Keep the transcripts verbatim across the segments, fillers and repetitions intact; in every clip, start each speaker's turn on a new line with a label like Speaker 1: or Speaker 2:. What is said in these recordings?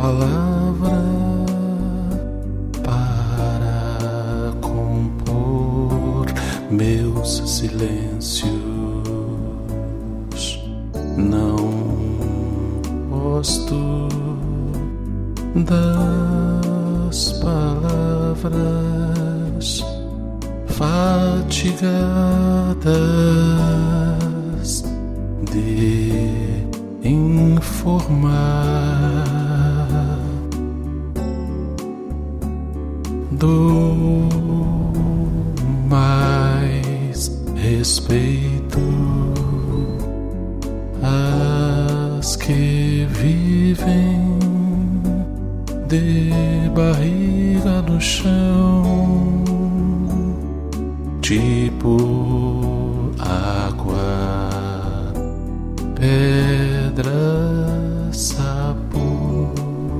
Speaker 1: palavra para compor meus silêncios. Não gosto das palavras fatigadas de informar. Dou mais respeito às que vivem de barriga no chão, tipo água, pedra, sapo.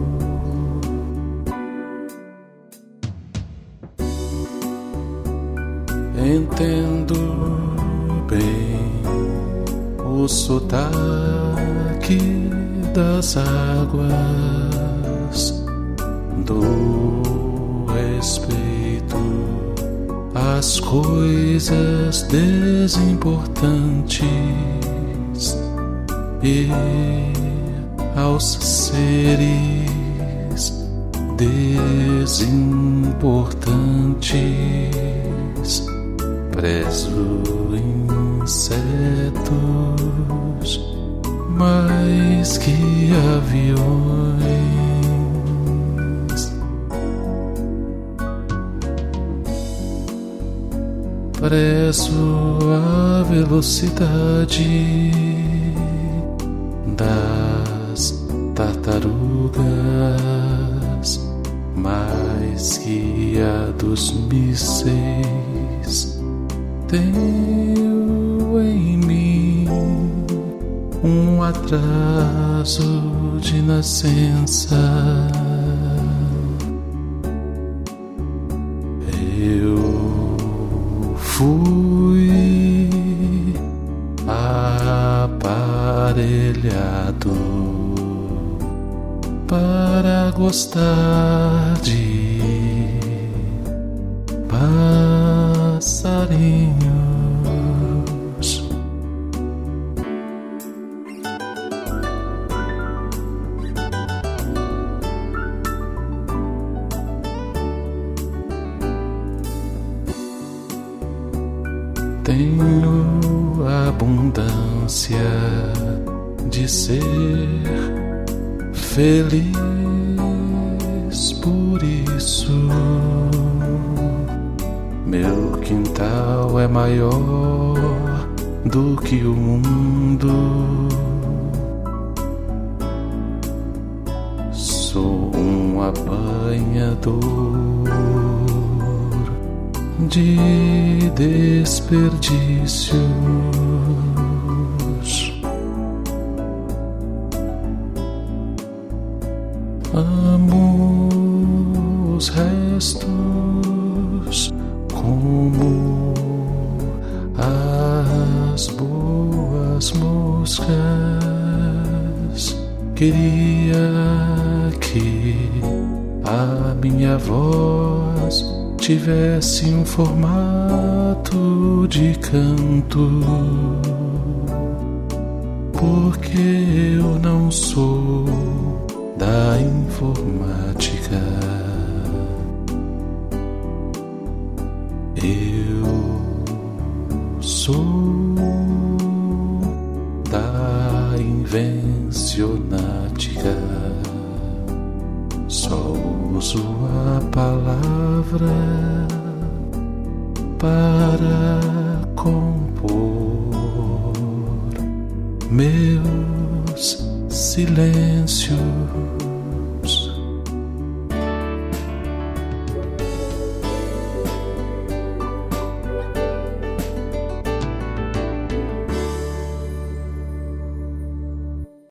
Speaker 1: Entendo bem o sotaque das águas, do respeito às coisas desimportantes e aos seres desimportantes. Prezo insetos mais que aviões. Prezo a velocidade das tartarugas mais que a dos mísseis. Tenho em mim um atraso de nascença. Eu fui aparelhado para gostar de passarinhos. Tenho abundância de ser feliz, por isso meu quintal é maior do que o mundo. Sou um apanhador de desperdícios. Amo os restos como as boas moscas. Queria que a minha voz tivesse um formato de canto, porque eu não sou da informática. Eu sou da invencionática. Só uso a palavra para compor meus silêncios.